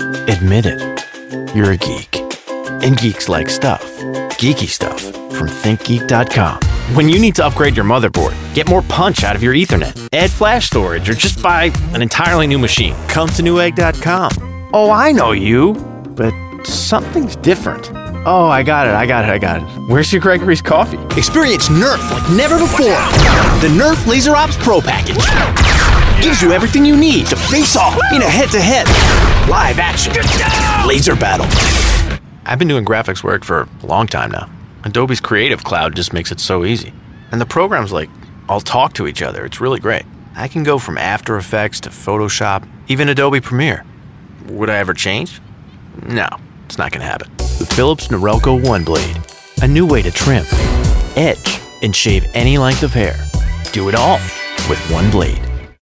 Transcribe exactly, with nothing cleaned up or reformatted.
Admit it. You're a geek. And geeks like stuff. Geeky stuff from think geek dot com. When you need to upgrade your motherboard, get more punch out of your Ethernet, add flash storage, or just buy an entirely new machine, come to Newegg dot com. Oh, I know you, but something's different. Oh, I got it, I got it, I got it. Where's your Gregory's coffee? Experience Nerf like never before. The Nerf Laser Ops Pro Package gives you everything you need to face off in a head-to-head live action laser battle. I've been doing graphics work for a long time now. Adobe's Creative Cloud just makes it so easy. And the programs, like, all talk to each other. It's really great. I can go from After Effects to Photoshop, even Adobe Premiere. Would I ever change? No, it's not gonna happen. The Philips Norelco One Blade. A new way to trim, edge, and shave any length of hair. Do it all with one blade.